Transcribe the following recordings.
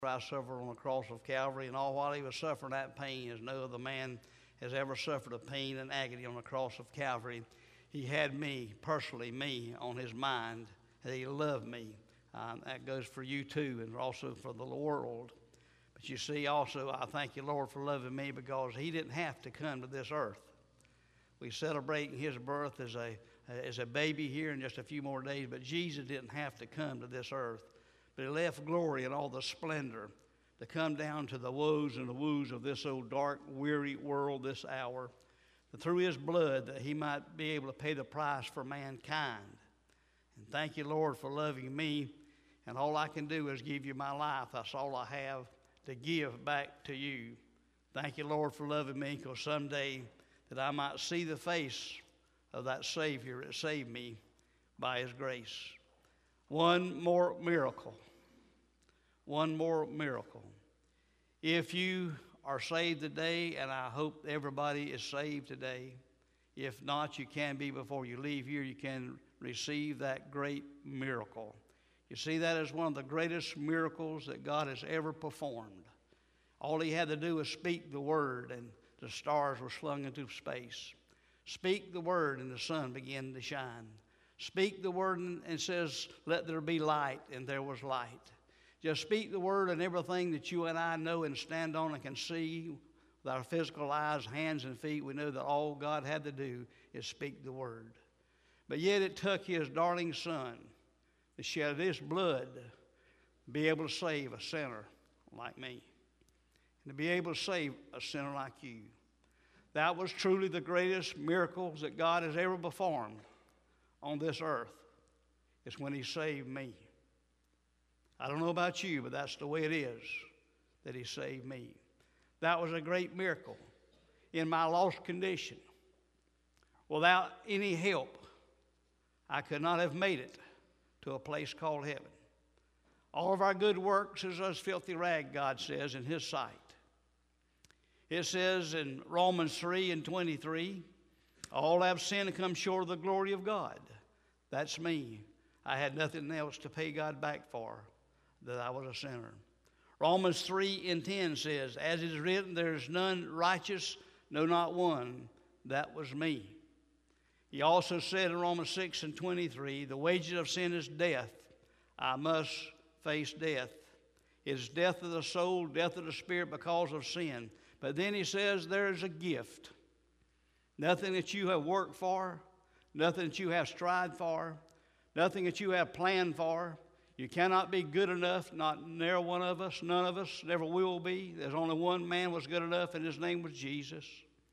Christ suffered on the cross of Calvary, and all while he was suffering that pain, as no other man has ever suffered a pain and agony on the cross of Calvary, he had me, personally me, on his mind, that he loved me. That goes for you too, and also for the world. But you see, also, I thank you, Lord, for loving me, because he didn't have to come to this earth. We're celebrating his birth as a baby here in just a few more days, but Jesus didn't have to come to this earth. But he left glory and all the splendor to come down to the woes and the woos of this old dark, weary world this hour, through his blood, that he might be able to pay the price for mankind. And thank you, Lord, for loving me. And all I can do is give you my life. That's all I have to give back to you. Thank you, Lord, for loving me, because someday that I might see the face of that Savior that saved me by his grace. One more miracle. One more miracle. If you are saved today, and I hope everybody is saved today, if not, you can be before you leave here. You can receive that great miracle. You see, that is one of the greatest miracles that God has ever performed. All he had to do was speak the word, and the stars were slung into space. Speak the word, and the sun began to shine. Speak the word, and it says, let there be light, and there was light. Just speak the word, and everything that you and I know and stand on and can see with our physical eyes, hands, and feet, we know that all God had to do is speak the word. But yet it took his darling son to shed his blood to be able to save a sinner like me, and to be able to save a sinner like you. That was truly the greatest miracles that God has ever performed on this earth. It's when he saved me. I don't know about you, but that's the way it is that he saved me. That was a great miracle in my lost condition. Without any help, I could not have made it to a place called heaven. All of our good works is as filthy rag, God says, in his sight. It says in Romans 3:23, all have sinned and come short of the glory of God. That's me. I had nothing else to pay God back for, that I was a sinner. Romans 3:10 says, as it is written, there is none righteous, no, not one. That was me. He also said in Romans 6:23, the wages of sin is death. I must face death. It is death of the soul, death of the spirit because of sin. But then he says there is a gift. Nothing that you have worked for, nothing that you have strived for, nothing that you have planned for. You cannot be good enough, not near one of us, none of us, never will be. There's only one man was good enough, and his name was Jesus.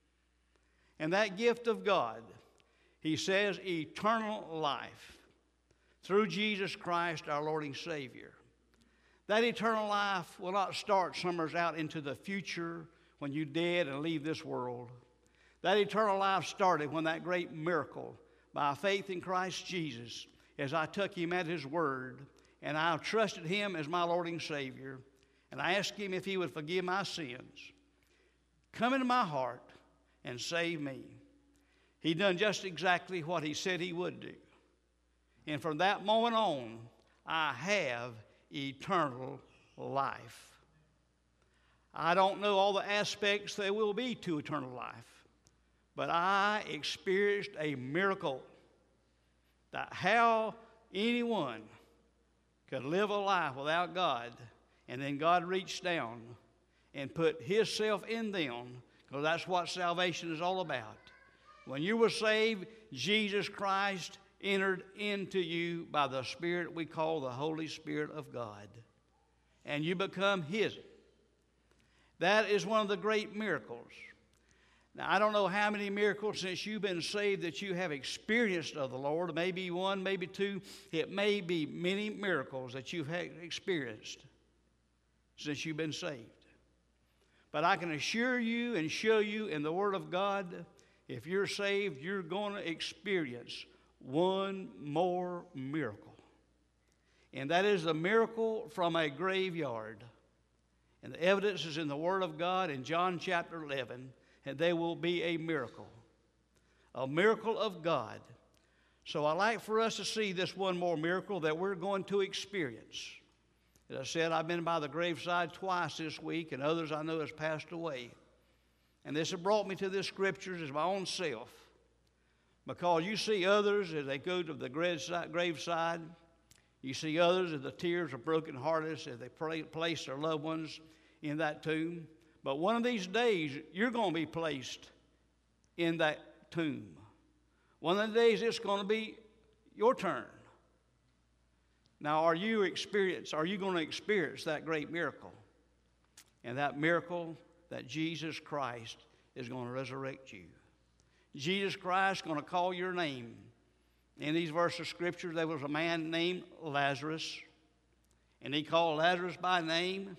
And that gift of God, he says, eternal life through Jesus Christ, our Lord and Savior. That eternal life will not start somewhere out into the future when you're dead and leave this world. That eternal life started when that great miracle, by faith in Christ Jesus, as I took him at his word, and I trusted him as my Lord and Savior, and I asked him if he would forgive my sins, come into my heart and save me. He done just exactly what he said he would do. And from that moment on, I have eternal life. I don't know all the aspects there will be to eternal life, but I experienced a miracle that how anyone could live a life without God, and then God reached down and put his self in them, because that's what salvation is all about. When you were saved, Jesus Christ entered into you by the Spirit we call the Holy Spirit of God, and you become his. That is one of the great miracles. Now, I don't know how many miracles since you've been saved that you have experienced of the Lord. Maybe one, maybe two. It may be many miracles that you've experienced since you've been saved. But I can assure you and show you in the Word of God, if you're saved, you're going to experience one more miracle. And that is the miracle from a graveyard. And the evidence is in the Word of God in John chapter 11. And there will be a miracle of God. So I'd like for us to see this one more miracle that we're going to experience. As I said, I've been by the graveside twice this week, and others I know has passed away. And this has brought me to this scriptures as my own self. Because you see others as they go to the graveside. You see others as the tears of brokenhearted as they place their loved ones in that tomb. But one of these days, you're going to be placed in that tomb. One of the days, it's going to be your turn. Now, are you going to experience that great miracle? And that miracle that Jesus Christ is going to resurrect you. Jesus Christ is going to call your name. In these verses of Scripture, there was a man named Lazarus, and he called Lazarus by name.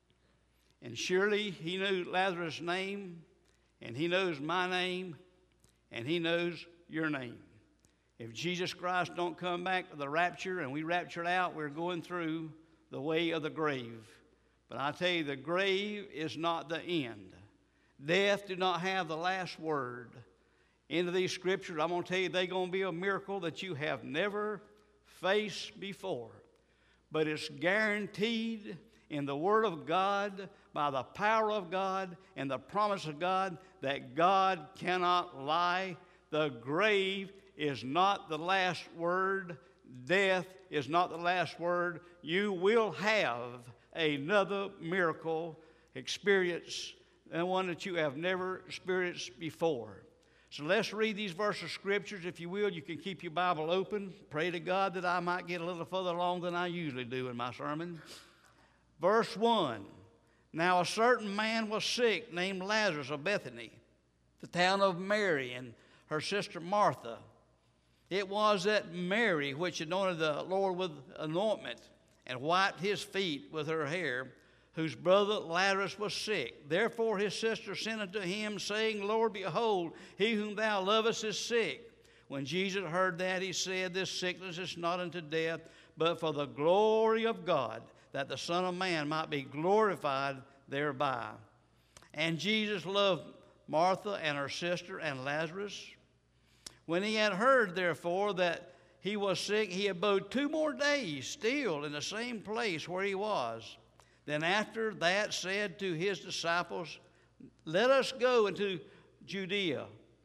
And surely he knew Lazarus' name, and he knows my name, and he knows your name. If Jesus Christ don't come back with the rapture and we raptured out, we're going through the way of the grave. But I tell you, the grave is not the end. Death did not have the last word. Into these scriptures, I'm going to tell you, they're going to be a miracle that you have never faced before. But it's guaranteed in the Word of God, by the power of God and the promise of God, that God cannot lie. The grave is not the last word. Death is not the last word. You will have another miracle experience, and one that you have never experienced before. So let's read these verses of Scriptures. If you will, you can keep your Bible open. Pray to God that I might get a little further along than I usually do in my sermon. Verse 1, Now a certain man was sick named Lazarus of Bethany, the town of Mary and her sister Martha. It was that Mary which anointed the Lord with anointment and wiped his feet with her hair, whose brother Lazarus was sick. Therefore his sister sent unto him, saying, Lord, behold, he whom thou lovest is sick. When Jesus heard that, he said, This sickness is not unto death, but for the glory of God, that the Son of Man might be glorified thereby. And Jesus loved Martha and her sister and Lazarus. When he had heard, therefore, that he was sick, he abode 2 more days still in the same place where he was. Then after that said to his disciples, Let us go into Judea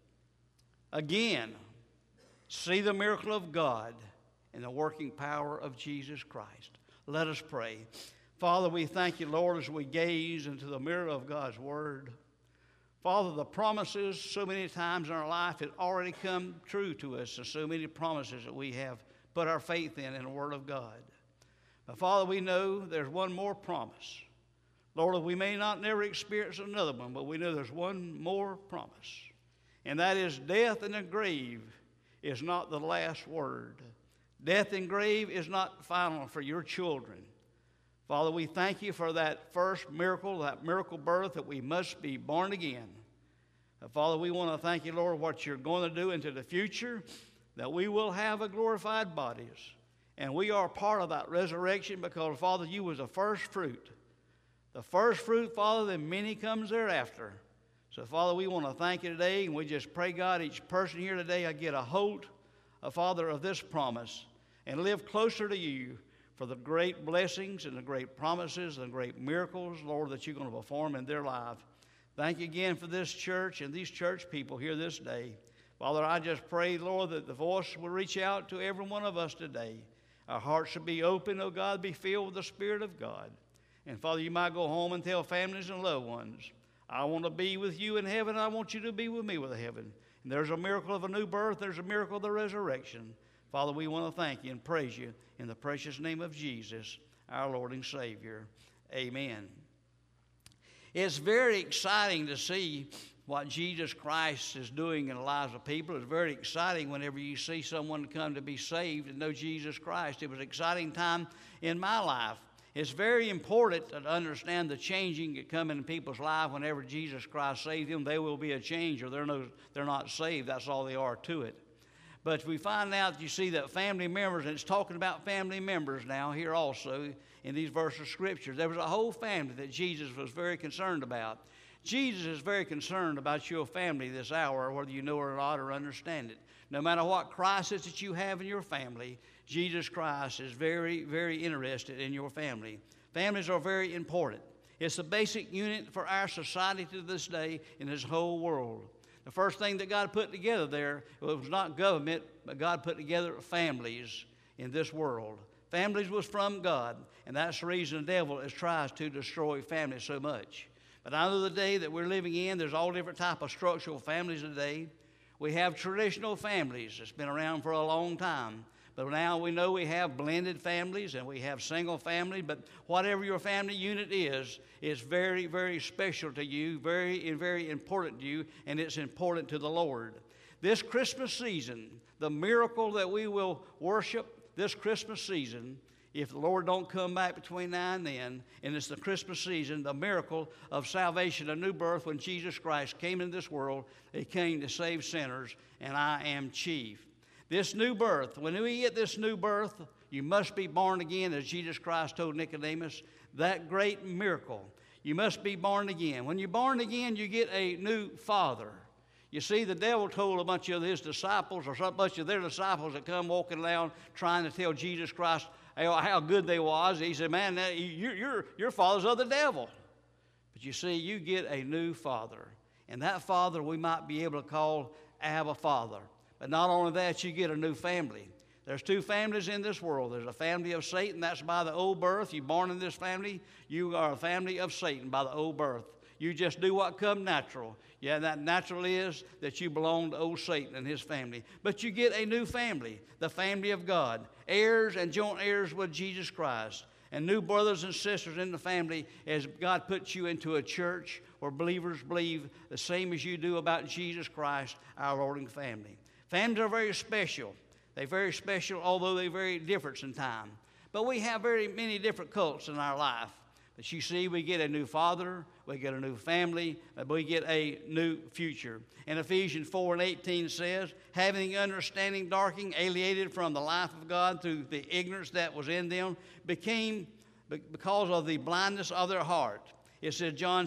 again, see the miracle of God and the working power of Jesus Christ. Let us pray. Father, we thank you, Lord, as we gaze into the mirror of God's Word. Father, the promises so many times in our life have already come true to us, and so many promises that we have put our faith in the Word of God. But Father, we know there's one more promise. Lord, we may not never experience another one, but we know there's one more promise. And that is death in the grave is not the last word. Death and grave is not final for your children. Father, we thank you for that first miracle, that miracle birth, that we must be born again. Father, we want to thank you, Lord, what you're going to do into the future, that we will have a glorified bodies. And we are part of that resurrection because, Father, you was the first fruit. The first fruit, Father, then many comes thereafter. So, Father, we want to thank you today, and we just pray, God, each person here today, I get a hold, Father, of this promise and live closer to you for the great blessings and the great promises and great miracles, Lord, that you're going to perform in their life. Thank you again for this church and these church people here this day. Father, I just pray, Lord, that the voice will reach out to every one of us today. Our hearts should be open, oh God, be filled with the Spirit of God. And Father, you might go home and tell families and loved ones, I want to be with you in heaven. I want you to be with me with heaven. And there's a miracle of a new birth. There's a miracle of the resurrection. Father, we want to thank you and praise you in the precious name of Jesus, our Lord and Savior. Amen. It's very exciting to see what Jesus Christ is doing in the lives of people. It's very exciting whenever you see someone come to be saved and know Jesus Christ. It was an exciting time in my life. It's very important to understand the changing that come in people's life. Whenever Jesus Christ saves them, they will be a change, or they're not saved. That's all they are to it. But if we find out, you see that family members, and it's talking about family members now here also in these verses of Scripture. There was a whole family that Jesus was very concerned about. Jesus is very concerned about your family this hour, whether you know it or not or understand it. No matter what crisis that you have in your family, Jesus Christ is very, very interested in your family. Families are very important. It's the basic unit for our society to this day in this whole world. The first thing that God put together there was not government, but God put together families in this world. Families was from God, and that's the reason the devil tries to destroy families so much. But I know the day that we're living in, there's all different type of structural families today. We have traditional families that's been around for a long time. But now we know we have blended families and we have single families. But whatever your family unit is very, very special to you, very, very important to you, and it's important to the Lord. This Christmas season, the miracle that we will worship this Christmas season, if the Lord don't come back between now and then, and it's the Christmas season, the miracle of salvation, a new birth when Jesus Christ came into this world. He came to save sinners, and I am chief. This new birth, when we get this new birth, you must be born again, as Jesus Christ told Nicodemus, that great miracle. You must be born again. When you're born again, you get a new father. You see, the devil told a bunch of his disciples, or a bunch of their disciples that come walking around trying to tell Jesus Christ how good they was. He said, man, your father's of the devil. But you see, you get a new father. And that father we might be able to call Abba Father. But not only that, you get a new family. There's two families in this world. There's a family of Satan. That's by the old birth. You're born in this family. You are a family of Satan by the old birth. You just do what come natural. Yeah, that natural is that you belong to old Satan and his family. But you get a new family, the family of God, heirs and joint heirs with Jesus Christ, and new brothers and sisters in the family as God puts you into a church where believers believe the same as you do about Jesus Christ, our Lord and family. Families are very special. They're very special, although they're very different in time. But we have very many different cults in our life. But you see, we get a new father, we get a new family, but we get a new future. And Ephesians 4:18 says, having understanding darkened, alienated from the life of God through the ignorance that was in them, became because of the blindness of their heart. It says, John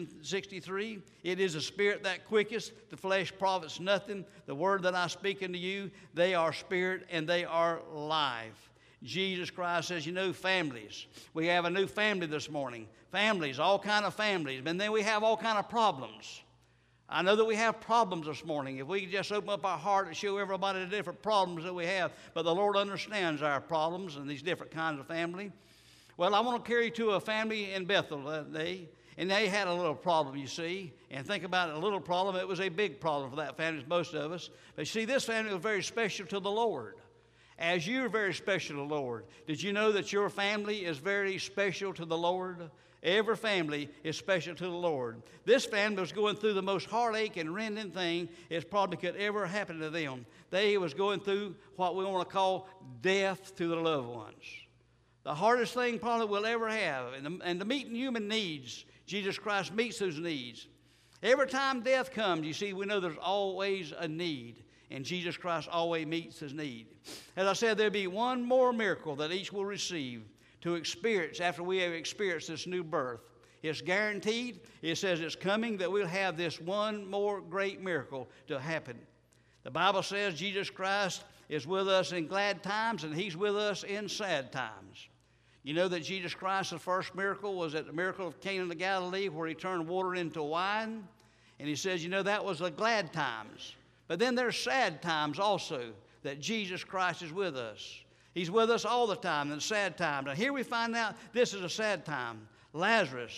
6:63, it is the spirit that quicketh, the flesh profits nothing. The word that I speak unto you, they are spirit and they are life. Jesus Christ says, you know, families. We have a new family this morning. Families, all kind of families. And then we have all kind of problems. I know that we have problems this morning. If we could just open up our heart and show everybody the different problems that we have. But the Lord understands our problems and these different kinds of family. Well, I want to carry you to a family in Bethel that day. And they had a little problem, you see. And think about it, a little problem. It was a big problem for that family, most of us. But you see, this family was very special to the Lord. As you're very special to the Lord. Did you know that your family is very special to the Lord? Every family is special to the Lord. This family was going through the most heartache and rending thing it probably could ever happen to them. They was going through what we want to call death to their loved ones. The hardest thing probably we'll ever have. And to meet human needs, Jesus Christ meets those needs. Every time death comes, you see, we know there's always a need. And Jesus Christ always meets his need. As I said, there'll be one more miracle that each will receive to experience after we have experienced this new birth. It's guaranteed. It says it's coming that we'll have this one more great miracle to happen. The Bible says Jesus Christ is with us in glad times and he's with us in sad times. You know that Jesus Christ, the first miracle was at the miracle of Cana of Galilee where he turned water into wine. And he says, you know, that was the glad times. But then there's sad times also that Jesus Christ is with us. He's with us all the time in the sad times. And here we find out this is a sad time. Lazarus.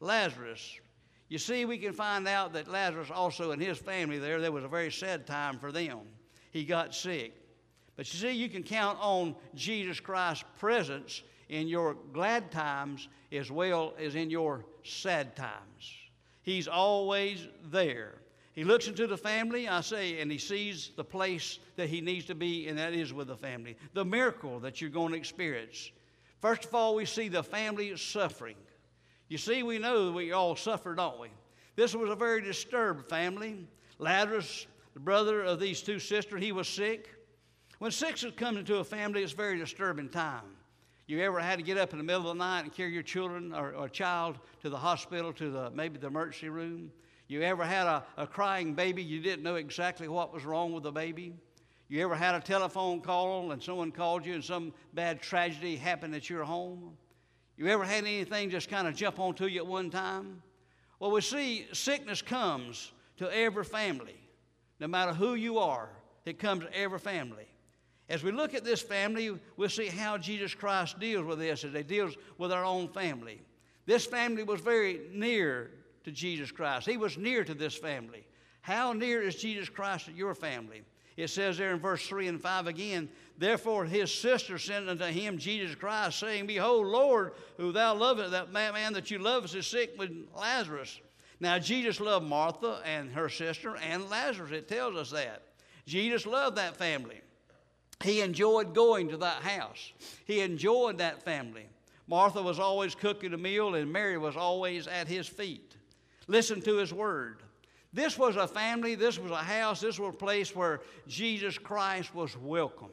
You see, we can find out that Lazarus also and his family there was a very sad time for them. He got sick. But you see, you can count on Jesus Christ's presence in your glad times as well as in your sad times. He's always there. He looks into the family, I say, and he sees the place that he needs to be, and that is with the family. The miracle that you're going to experience. First of all, we see the family suffering. You see, we know that we all suffer, don't we? This was a very disturbed family. Lazarus, the brother of these two sisters, he was sick. When sickness comes into a family, it's a very disturbing time. You ever had to get up in the middle of the night and carry your children or a child to the hospital, to maybe the emergency room? You ever had a crying baby, you didn't know exactly what was wrong with the baby? You ever had a telephone call and someone called you and some bad tragedy happened at your home? You ever had anything just kind of jump onto you at one time? Well, we see sickness comes to every family. No matter who you are, it comes to every family. As we look at this family, we'll see how Jesus Christ deals with this as he deals with our own family. This family was very near to Jesus Christ. He was near to this family. How near is Jesus Christ to your family? It says there in verse 3 and 5 again, therefore his sister sent unto him Jesus Christ, saying, behold, Lord, who thou lovest, that man that you lovest is sick with Lazarus. Now Jesus loved Martha and her sister and Lazarus. It tells us that. Jesus loved that family. He enjoyed going to that house. He enjoyed that family. Martha was always cooking a meal, and Mary was always at his feet. Listen to his word. This was a family, this was a house, this was a place where Jesus Christ was welcomed.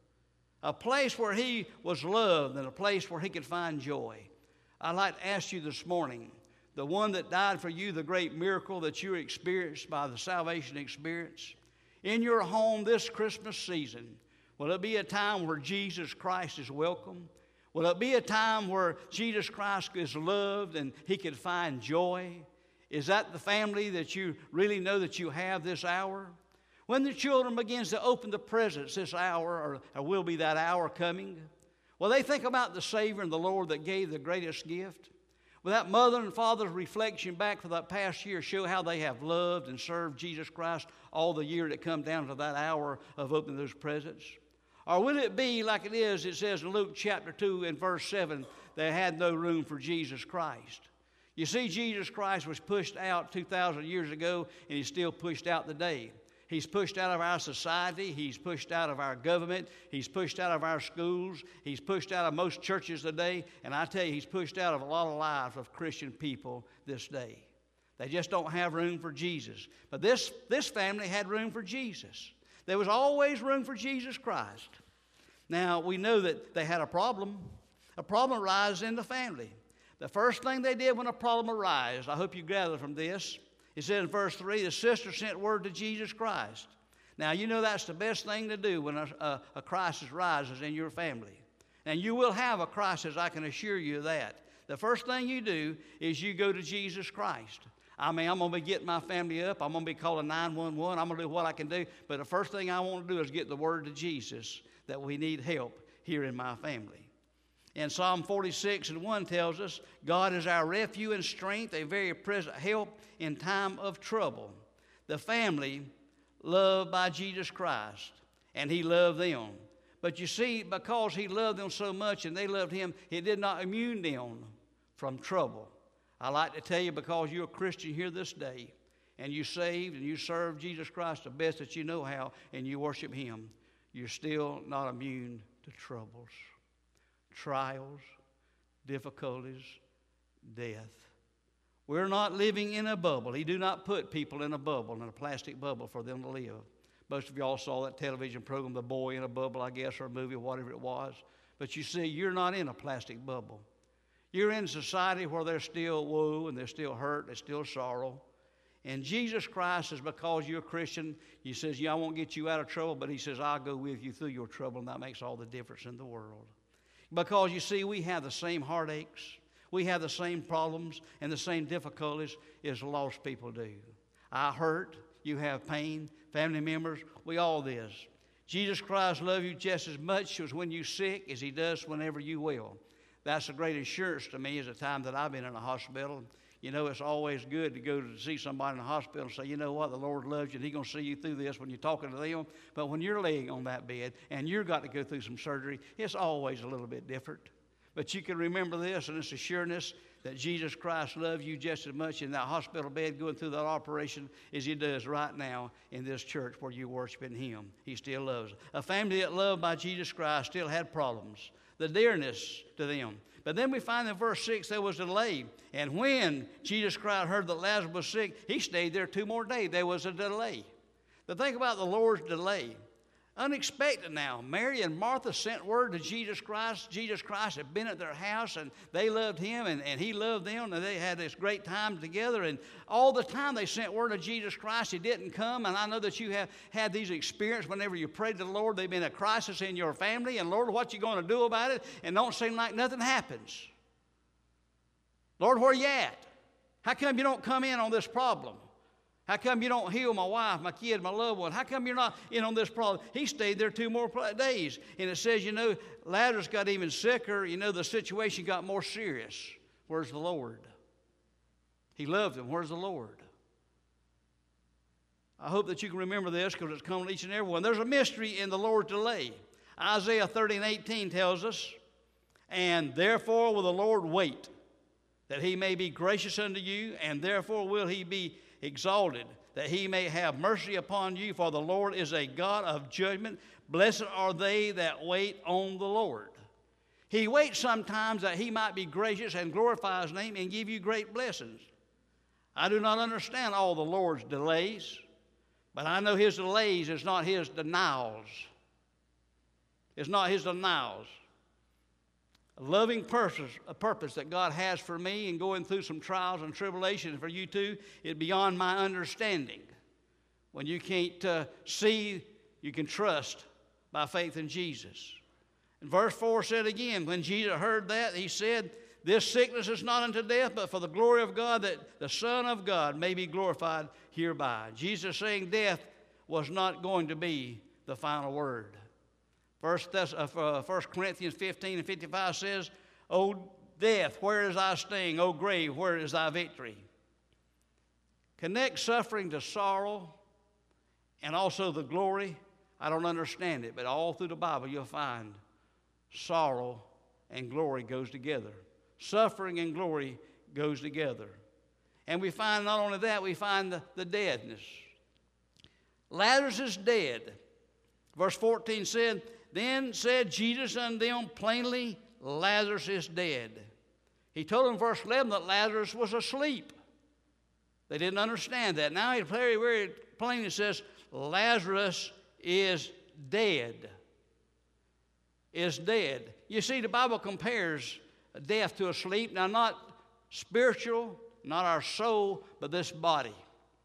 A place where he was loved and a place where he could find joy. I'd like to ask you this morning, the one that died for you, the great miracle that you experienced by the salvation experience, in your home this Christmas season, will it be a time where Jesus Christ is welcome? Will it be a time where Jesus Christ is loved and he can find joy? Is that the family that you really know that you have this hour? When the children begins to open the presents this hour, or will be that hour coming, will they think about the Savior and the Lord that gave the greatest gift? Will that mother and father's reflection back for that past year show how they have loved and served Jesus Christ all the year that come down to that hour of opening those presents? Or will it be like it says in Luke chapter 2 and verse 7, they had no room for Jesus Christ. You see, Jesus Christ was pushed out 2,000 years ago, and he's still pushed out today. He's pushed out of our society. He's pushed out of our government. He's pushed out of our schools. He's pushed out of most churches today. And I tell you, he's pushed out of a lot of lives of Christian people this day. They just don't have room for Jesus. But this family had room for Jesus. There was always room for Jesus Christ. Now, we know that they had a problem. A problem arises in the family. The first thing they did when a problem arose, I hope you gather from this, it says in verse 3, the sister sent word to Jesus Christ. Now, you know that's the best thing to do when a crisis rises in your family. And you will have a crisis, I can assure you of that. The first thing you do is you go to Jesus Christ. I mean, I'm going to be getting my family up. I'm going to be calling 911. I'm going to do what I can do. But the first thing I want to do is get the word to Jesus that we need help here in my family. And Psalm 46 and 1 tells us, God is our refuge and strength, a very present help in time of trouble. The family loved by Jesus Christ, and he loved them. But you see, because he loved them so much and they loved him, he did not immune them from trouble. I like to tell you, because you're a Christian here this day, and you saved and you serve Jesus Christ the best that you know how, and you worship him, you're still not immune to troubles. Trials, difficulties, death. We're not living in a bubble. He do not put people in a bubble, in a plastic bubble for them to live. Most of y'all saw that television program, The Boy in a Bubble, I guess, or a movie, whatever it was. But you see, you're not in a plastic bubble. You're in a society where there's still woe and there's still hurt, there's still sorrow. And Jesus Christ is, because you're a Christian, he says, yeah, I won't get you out of trouble, but he says, I'll go with you through your trouble, and that makes all the difference in the world. Because, you see, we have the same heartaches, we have the same problems and the same difficulties as lost people do. I hurt, you have pain, family members, we all this. Jesus Christ loves you just as much as when you're sick as he does whenever you will. That's a great assurance to me as the time that I've been in a hospital. You know, it's always good to go to see somebody in the hospital and say, you know what, the Lord loves you, and he's going to see you through this when you're talking to them. But when you're laying on that bed and you've got to go through some surgery, it's always a little bit different. But you can remember this, and it's a sureness that Jesus Christ loves you just as much in that hospital bed going through that operation as he does right now in this church where you're worshiping him. He still loves. A family that loved by Jesus Christ still had problems. The dearness to them. But then we find in verse 6 there was a delay. And when Jesus Christ heard that Lazarus was sick, he stayed there 2 more days. There was a delay. The thing about the Lord's delay, Unexpected now. Mary and Martha sent word to Jesus Christ. Jesus Christ had been at their house, and they loved him, and he loved them, and they had this great time together. And all the time they sent word to Jesus Christ. He didn't come. And I know that you have had these experiences whenever you prayed to the Lord. There's been a crisis in your family, and Lord, what you going to do about it? And don't seem like nothing happens. Lord, where you at? How come you don't come in on this problem? How come you don't heal my wife, my kid, my loved one? How come you're not in on this problem? He stayed there 2 more days. And it says, Lazarus got even sicker. The situation got more serious. Where's the Lord? He loved him. Where's the Lord? I hope that you can remember this because it's coming to each and every one. There's a mystery in the Lord's delay. Isaiah 30:18 tells us, and therefore will the Lord wait, that he may be gracious unto you, and therefore will he be exalted, that he may have mercy upon you, for the Lord is a God of judgment. Blessed are they that wait on the Lord. He waits sometimes that he might be gracious and glorify his name and give you great blessings. I do not understand all the Lord's delays, but I know his delays is not his denials. It's not his denials. A loving purpose that God has for me and going through some trials and tribulations for you too is beyond my understanding. When you can't see, you can trust by faith in Jesus. And verse 4 said again, when Jesus heard that, he said, this sickness is not unto death, but for the glory of God, that the Son of God may be glorified hereby. Jesus saying death was not going to be the final word. 1 Corinthians 15:55 says, O death, where is thy sting? O grave, where is thy victory? Connect suffering to sorrow and also the glory. I don't understand it, but all through the Bible you'll find sorrow and glory goes together. Suffering and glory goes together. And we find not only that, we find the deadness. Lazarus is dead. Verse 14 said, then said Jesus unto them plainly, Lazarus is dead. He told them in verse 11 that Lazarus was asleep. They didn't understand that. Now he very, very plainly says, Lazarus is dead. Is dead. You see, the Bible compares death to a sleep. Now, not spiritual, not our soul, but this body.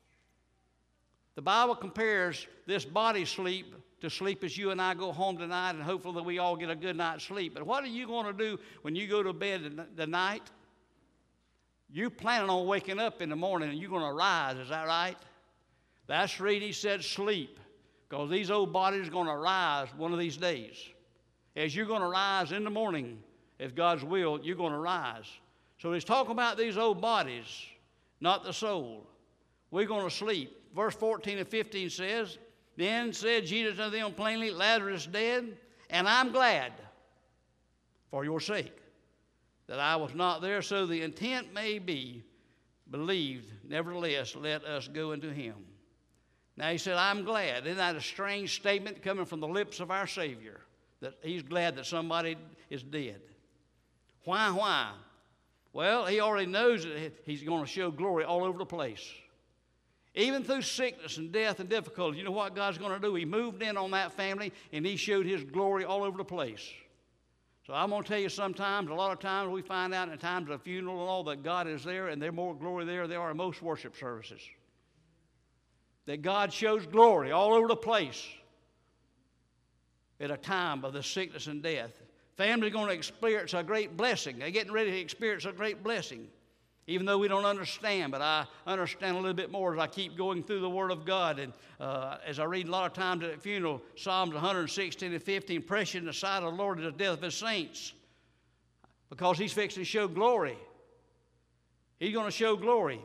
The Bible compares this body sleep to sleep as you and I go home tonight, and hopefully that we all get a good night's sleep. But what are you going to do when you go to bed tonight? You're planning on waking up in the morning and you're going to rise, is that right? That's the reason he said sleep, because these old bodies are going to rise one of these days. As you're going to rise in the morning, if God's will, you're going to rise. So he's talking about these old bodies, not the soul. We're going to sleep. Verse 14 and 15 says, then said Jesus unto them plainly, Lazarus is dead, and I'm glad for your sake that I was not there, so the intent may be believed. Nevertheless, let us go unto him. Now he said, I'm glad. Isn't that a strange statement coming from the lips of our Savior, that he's glad that somebody is dead? Why? Well, he already knows that he's going to show glory all over the place. Even through sickness and death and difficulty, you know what God's going to do? He moved in on that family, and he showed his glory all over the place. So I'm going to tell you sometimes, a lot of times we find out in times of funeral and all that God is there, and there's more glory there than there are in most worship services. That God shows glory all over the place at a time of the sickness and death. Family's going to experience a great blessing. They're getting ready to experience a great blessing. Even though we don't understand, but I understand a little bit more as I keep going through the Word of God. And as I read a lot of times at the funeral, Psalms 116 and 15, precious in the sight of the Lord is the death of his saints, because he's fixing to show glory. He's going to show glory.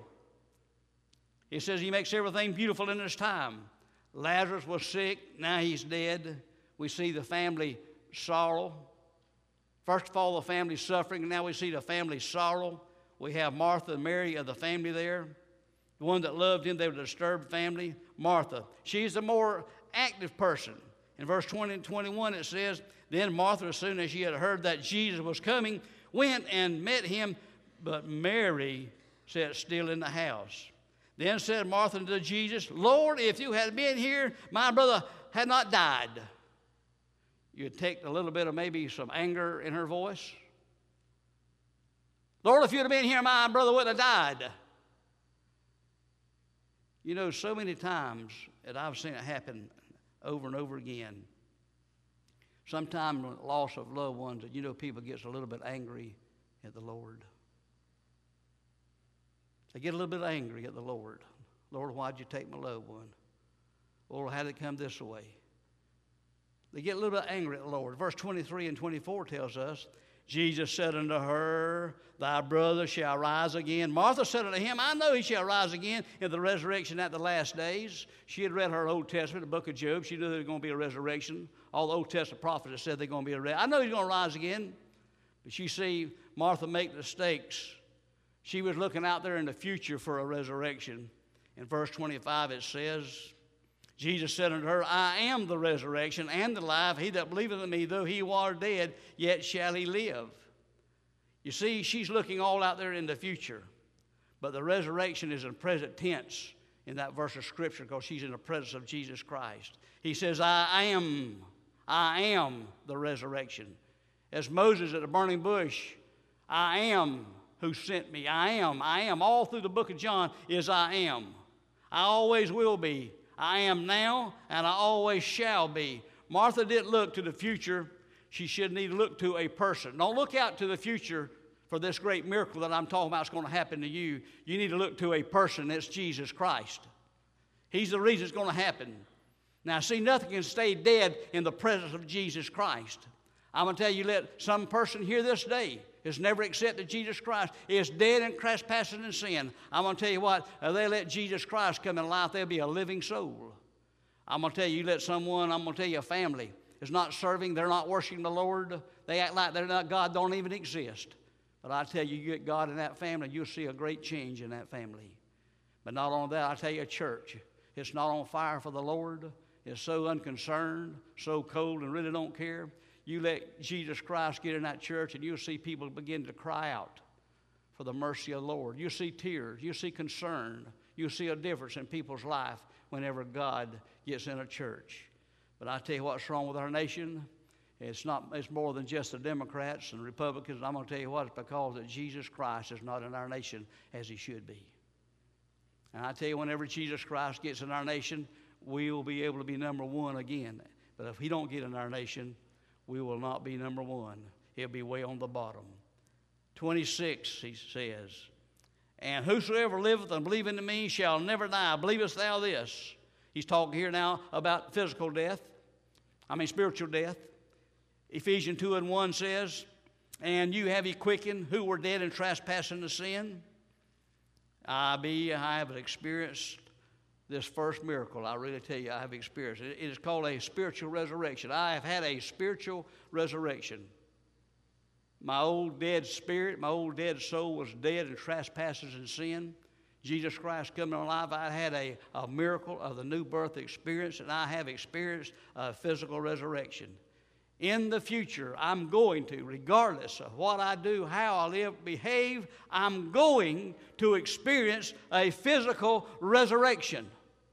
He says he makes everything beautiful in his time. Lazarus was sick, now he's dead. We see the family sorrow. First of all, the family suffering, and now we see the family sorrow. We have Martha and Mary of the family there. The one that loved him, they were the disturbed family. Martha, she's the more active person. In verse 20 and 21 it says, then Martha, as soon as she had heard that Jesus was coming, went and met him, but Mary sat still in the house. Then said Martha to Jesus, Lord, if you had been here, my brother had not died. you detect a little bit of maybe some anger in her voice. Lord, if you'd have been here, my brother wouldn't have died. You know, so many times that I've seen it happen over and over again. Sometimes with loss of loved ones, you know, people get a little bit angry at the Lord. They get a little bit angry at the Lord. Lord, why'd you take my loved one? Lord, how did it come this way? They get a little bit angry at the Lord. Verse 23 and 24 tells us, Jesus said unto her, thy brother shall rise again. Martha said unto him, I know he shall rise again in the resurrection at the last days. She had read her Old Testament, the book of Job. She knew there was going to be a resurrection. All the Old Testament prophets have said they're going to be a resurrection. I know he's going to rise again. But you see, Martha make mistakes. She was looking out there in the future for a resurrection. In verse 25 it says, Jesus said unto her, I am the resurrection and the life. He that believeth in me, though he were dead, yet shall he live. You see, she's looking all out there in the future. But the resurrection is in present tense in that verse of Scripture because she's in the presence of Jesus Christ. He says, I am the resurrection. As Moses at the burning bush, I am who sent me. I am. All through the book of John is I am. I always will be. I am now, and I always shall be. Martha didn't look to the future. She should need to look to a person. Don't look out to the future for this great miracle that I'm talking about is going to happen to you. You need to look to a person. That's Jesus Christ. He's the reason it's going to happen. Now, see, nothing can stay dead in the presence of Jesus Christ. I'm going to tell you, let some person here this day has never accepted Jesus Christ, is dead in trespasses and sin. I'm going to tell you what, if they let Jesus Christ come in life, they'll be a living soul. I'm going to tell you, you let someone, I'm going to tell you, a family is not serving, they're not worshiping the Lord, they act like they're not, God don't even exist. But I tell you, you get God in that family, you'll see a great change in that family. But not only that, I tell you, a church, it's not on fire for the Lord, it's so unconcerned, so cold, and really don't care. You let Jesus Christ get in that church and you'll see people begin to cry out for the mercy of the Lord. You'll see tears. You'll see concern. You'll see a difference in people's life whenever God gets in a church. But I tell you what's wrong with our nation. It's more than just the Democrats and Republicans. I'm going to tell you what, it's because that Jesus Christ is not in our nation as he should be. And I tell you, whenever Jesus Christ gets in our nation, we will be able to be number one again. But if he don't get in our nation, we will not be number one. He'll be way on the bottom. 26, he says, and whosoever liveth and believeth in me shall never die. Believest thou this? He's talking here now about spiritual death. Ephesians 2:1 says, and you have he quickened who were dead in trespass and sin. I have experienced this first miracle. I really tell you, I have experienced it. It is called a spiritual resurrection. I have had a spiritual resurrection. My old dead spirit, my old dead soul was dead in trespasses and sin. Jesus Christ coming alive, I had a miracle of the new birth experience, and I have experienced a physical resurrection. In the future, I'm going to, regardless of what I do, how I live, behave, I'm going to experience a physical resurrection.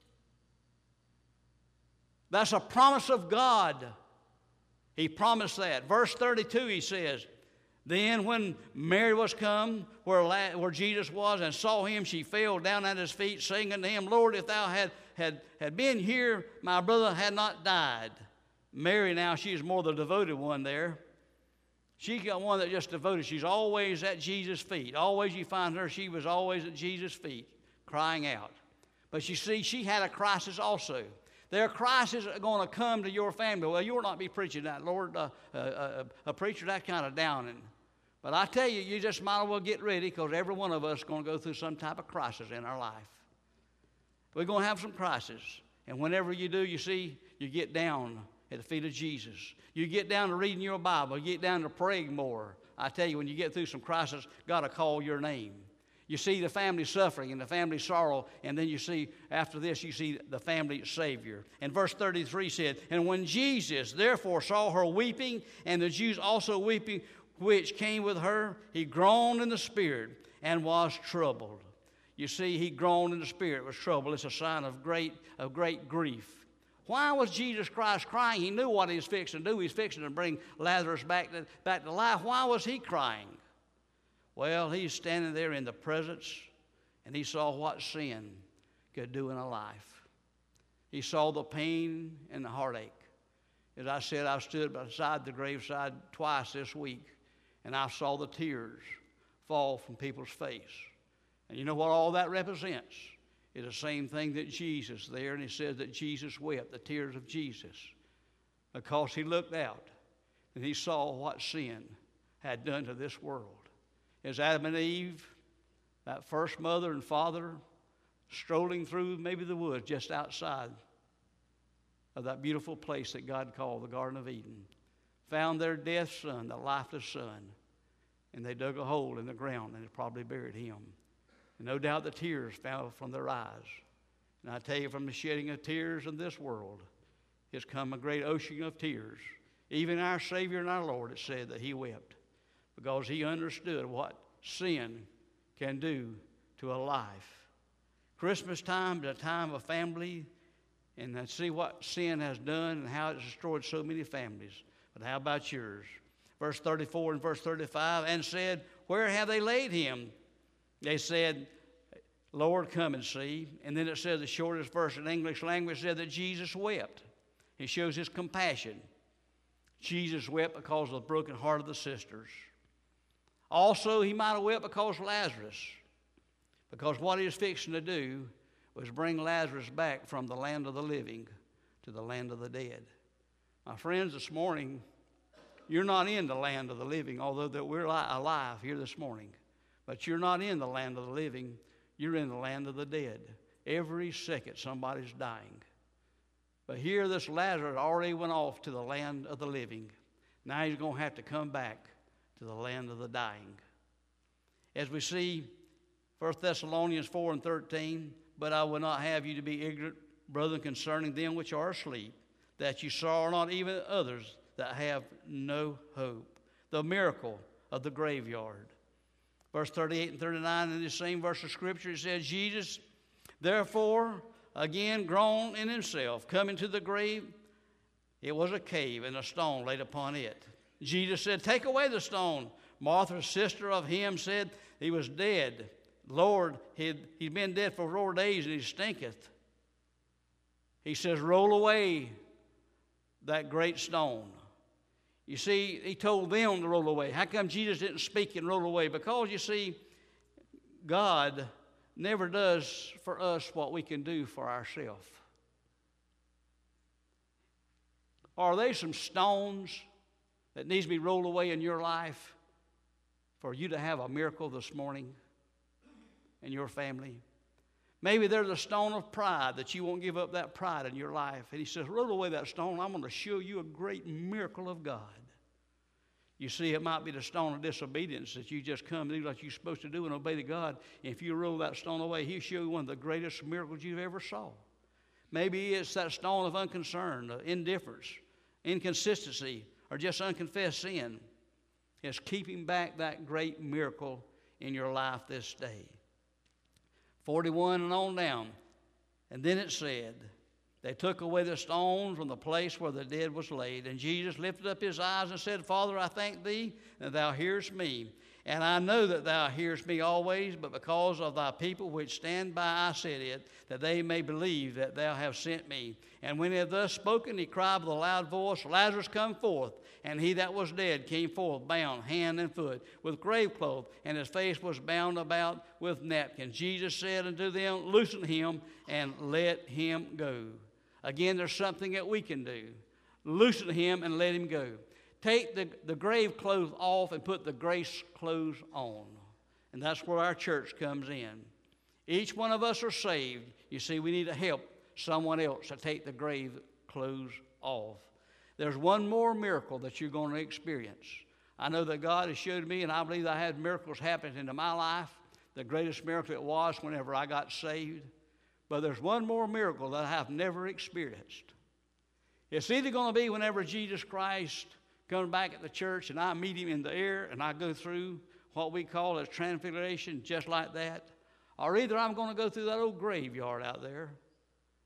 That's a promise of God. He promised that. Verse 32, he says, then when Mary was come where Jesus was and saw him, she fell down at his feet, saying unto him, Lord, if thou had been here, my brother had not died. Mary now, she's more the devoted one there. She's got one that just devoted. She's always at Jesus' feet. Always you find her, she was always at Jesus' feet, crying out. But you see, she had a crisis also. There are crises that are going to come to your family. Well, you'll not be preaching that, Lord, a preacher that kind of downing. But I tell you, you just might as well get ready because every one of us is going to go through some type of crisis in our life. We're going to have some crisis. And whenever you do, you see, you get down at the feet of Jesus. You get down to reading your Bible. You get down to praying more. I tell you, when you get through some crisis, God will call your name. You see the family suffering and the family sorrow, and then you see, after this, you see the family Savior. And verse 33 said, and when Jesus therefore saw her weeping, and the Jews also weeping, which came with her, he groaned in the spirit and was troubled. You see, he groaned in the spirit, was troubled. It's a sign of great grief. Why was Jesus Christ crying? He knew what he was fixing to do. He was fixing to bring Lazarus back to life. Why was he crying? Well, he's standing there in the presence, and he saw what sin could do in a life. He saw the pain and the heartache. As I said, I've stood beside the graveside twice this week, and I saw the tears fall from people's face. And you know what all that represents? It's the same thing that Jesus there, and it says that Jesus wept, the tears of Jesus, because he looked out and he saw what sin had done to this world. As Adam and Eve, that first mother and father, strolling through maybe the woods just outside of that beautiful place that God called the Garden of Eden, found their dead son, the lifeless son, and they dug a hole in the ground and it probably buried him. And no doubt the tears fell from their eyes. And I tell you, from the shedding of tears in this world has come a great ocean of tears. Even our Savior and our Lord, it said that he wept because he understood what sin can do to a life. Christmas time is a time of family, and I see what sin has done and how it's destroyed so many families. But how about yours? Verse 34 and verse 35, and said, where have they laid him? They said, Lord, come and see. And then it says, the shortest verse in English language said that Jesus wept. He shows his compassion. Jesus wept because of the broken heart of the sisters. Also, he might have wept because Lazarus, because what he was fixing to do was bring Lazarus back from the land of the living to the land of the dead. My friends, this morning, you're not in the land of the living, although that we're alive here this morning. But you're not in the land of the living. You're in the land of the dead. Every second somebody's dying. But here this Lazarus already went off to the land of the living. Now he's going to have to come back to the land of the dying. As we see 1 Thessalonians 4 and 13, but I will not have you to be ignorant, brethren, concerning them which are asleep, that you sorrow not even others that have no hope. The miracle of the graveyard. Verse 38 and 39 in this same verse of Scripture, it says, Jesus, therefore, again groaned in himself, coming to the grave. It was a cave, and a stone laid upon it. Jesus said, take away the stone. Martha, sister of him, said, he was dead. Lord, he'd been dead for 4 days, and he stinketh. He says, roll away that great stone. You see, he told them to roll away. How come Jesus didn't speak and roll away? Because, you see, God never does for us what we can do for ourselves. Are there some stones that needs to be rolled away in your life for you to have a miracle this morning in your family? Maybe there's a stone of pride that you won't give up that pride in your life. And he says, roll away that stone. I'm going to show you a great miracle of God. You see, it might be the stone of disobedience that you just come and do like you're supposed to do and obey to God. And if you roll that stone away, he'll show you one of the greatest miracles you've ever saw. Maybe it's that stone of unconcern, indifference, inconsistency, or just unconfessed sin. It's keeping back that great miracle in your life this day. 41 and on down. And then it said, they took away the stone from the place where the dead was laid. And Jesus lifted up his eyes and said, Father, I thank thee that thou hearest me. And I know that thou hearest me always, but because of thy people which stand by I said it, that they may believe that thou hast sent me. And when he had thus spoken, he cried with a loud voice, Lazarus, come forth. And he that was dead came forth, bound hand and foot, with grave clothes, and his face was bound about with napkins. Jesus said unto them, loosen him and let him go. Again, there's something that we can do. Loosen him and let him go. Take the grave clothes off and put the grace clothes on. And that's where our church comes in. Each one of us are saved. You see, we need to help someone else to take the grave clothes off. There's one more miracle that you're going to experience. I know that God has showed me, and I believe I had miracles happen into my life. The greatest miracle it was whenever I got saved. But there's one more miracle that I have never experienced. It's either going to be whenever Jesus Christ comes back at the church and I meet him in the air and I go through what we call as transfiguration, just like that. Or either I'm going to go through that old graveyard out there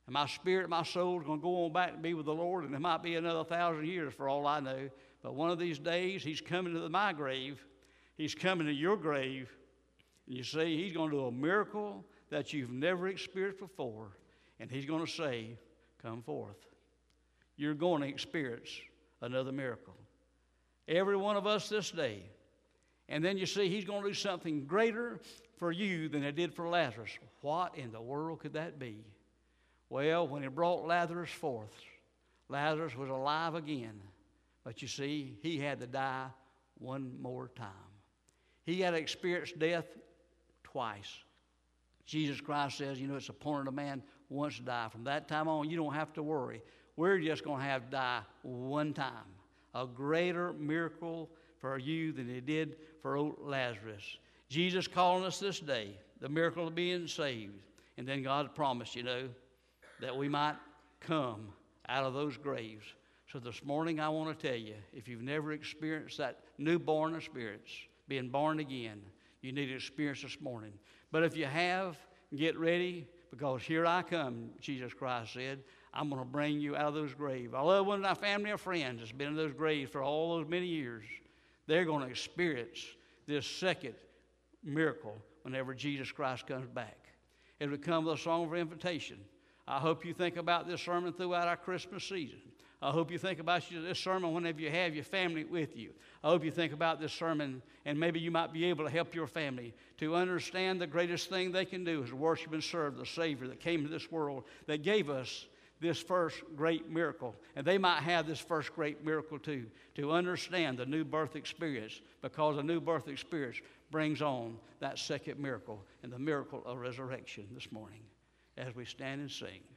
And my spirit, my soul is going to go on back and be with the Lord, and it might be another 1,000 years for all I know. But one of these days, he's coming to my grave. He's coming to your grave. And you see, he's going to do a miracle that you've never experienced before. And he's going to say, come forth. You're going to experience another miracle. Every one of us this day. And then you see, he's going to do something greater for you than he did for Lazarus. What in the world could that be? Well, when he brought Lazarus forth, Lazarus was alive again. But you see, he had to die one more time. He had to experience death twice. Jesus Christ says, you know, it's appointed a man once to die. From that time on, you don't have to worry. We're just going to have to die one time. A greater miracle for you than he did for old Lazarus. Jesus calling us this day, the miracle of being saved. And then God promised, you know, that we might come out of those graves. So this morning I want to tell you, if you've never experienced that newborn of spirits, being born again, you need to experience this morning. But if you have, get ready, because here I come, Jesus Christ said. I'm going to bring you out of those graves. I love one of my family or friends that's been in those graves for all those many years. They're going to experience this second miracle whenever Jesus Christ comes back. It will come with a song of invitation. I hope you think about this sermon throughout our Christmas season. I hope you think about this sermon whenever you have your family with you. I hope you think about this sermon, and maybe you might be able to help your family to understand the greatest thing they can do is worship and serve the Savior that came to this world, that gave us this first great miracle. And they might have this first great miracle too, to understand the new birth experience, because a new birth experience brings on that second miracle and the miracle of resurrection this morning as we stand and sing.